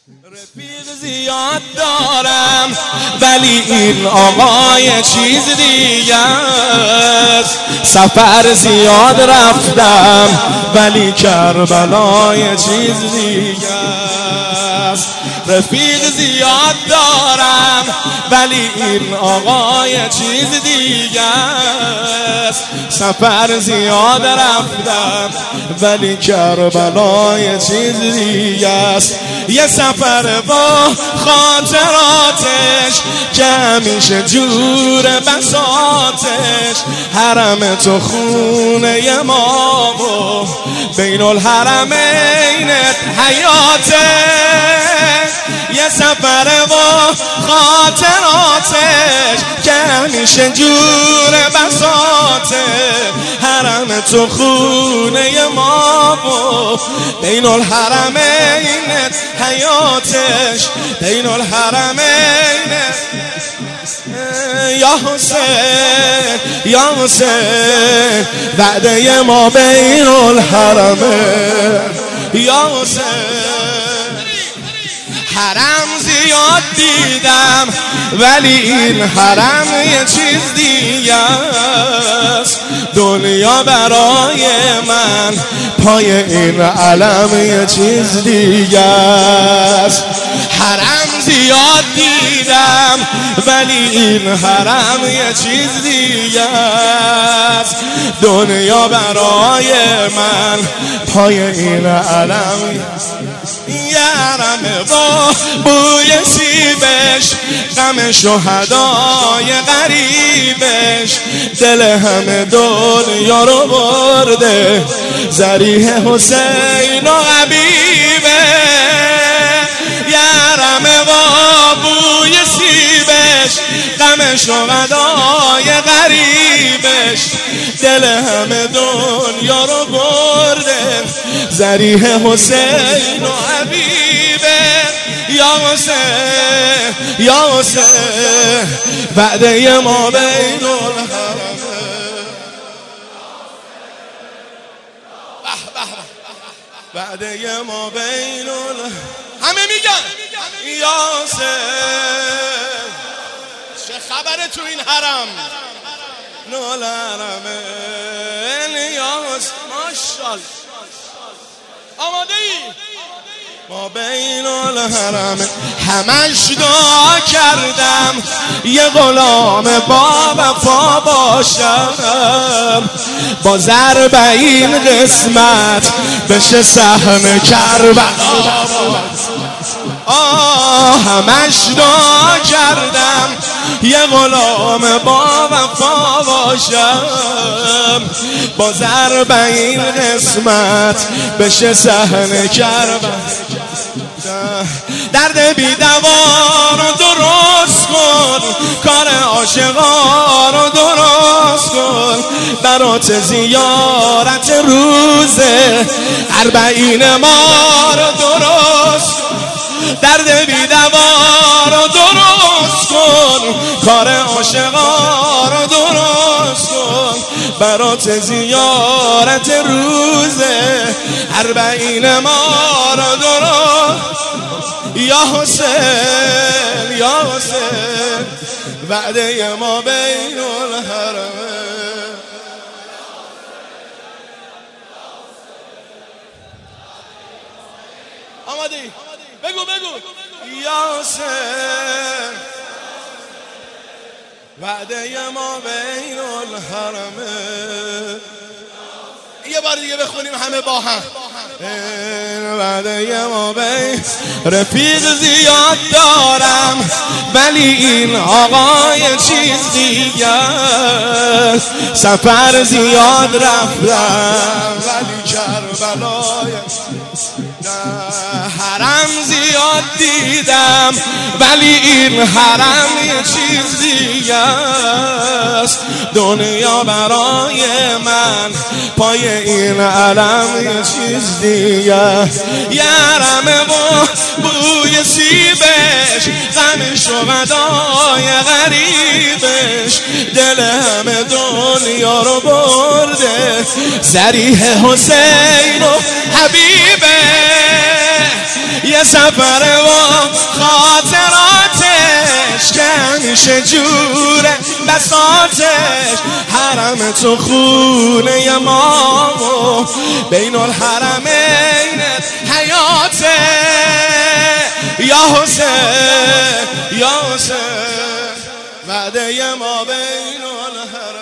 رفیق زیاد دارم ولی این آقای چیز دیگه است. سفر زیاد رفتم ولی کربلای چیز دیگه است. رفیق زیاد دارم ولی این آقای چیز دیگه است. سفر زیاد رفتم ولی کربلای چیز دیگه است. یه سفر با خاطراتش که همیشه جور بساطش، حرم تو خونه ما و بین الحرمین حیاته. یه سفر با خاطراتش که همیشه جور بساطه، حرم تو خونه ما و بین الحرمین حیاتش، بین الحرمین. یا حسین یا حسین وعده ما بین الحرمین. یا حسین حرم زیاد دیدم ولی این حرم یه چیز دیگه است. دنیا برای من پای این علم یه چیز دیگه است. حرم زیاد دیدم ولی این حرم یه چیز دیگه است. دنیا برای من پای این علم یه حرم با بوی سیبش، غم شهدای غریبش، دل همه دنیا رو برده ذریح حسین و حبیبه. یه حرم با بوی سیبش، غم شهدای غریبش، دل همه دنیا رو برده ذریح حسین و حبیبه. یا حسین یا حسین وعده ما بین الحرمین. وعده ما بین همه میگن یا حسین. چه خبره تو این حرم نول حرمین. یا حسین ماشاءالله آماده ای؟ ما بین الحرم همش دعا کردم یه غلام با وفا باشم، با ضرب این قسمت بشه سهم کربلا. همش دعا کردم یه غلام با وفا باشم، با ضرب این قسمت بشه سهم کربلا. درد بی دوا رو درست کن، کار عاشقا رو درست کن، برات زیارت روزه اربعین ما رو درست کن. درد بی دوا رو درست کن، کار عاشقا رو درست کن، برات زیارت روزه اربعین ما رو درست. یا حسین یا حسین وعده ما بین الحرمین. آماده بگو بگو. یا حسین وعده ما بین الحرمین. یه بار دیگه بخونیم همه با هم. وعده ما بین. رفیق زیاد دارم ولی این آقای چیز دیگه است. سفر زیاد رفتم ولی کربلای. حرم زیاد دیدم ولی این حرم یه چیز دیگه است. دنیا برای من پای این علم یه چیز دیگه. یه حرم با بوی سیبش، غم شهدای غریبش، دل همه دنیا رو برده ذریح حسین و حبیبه. یه یه سفر و خاطراتش که همیشه جوره بساتش. حرم تو خونه ما و بین الحرمین حیاته. یا حسین یا حسین وعده ما بین الحرمین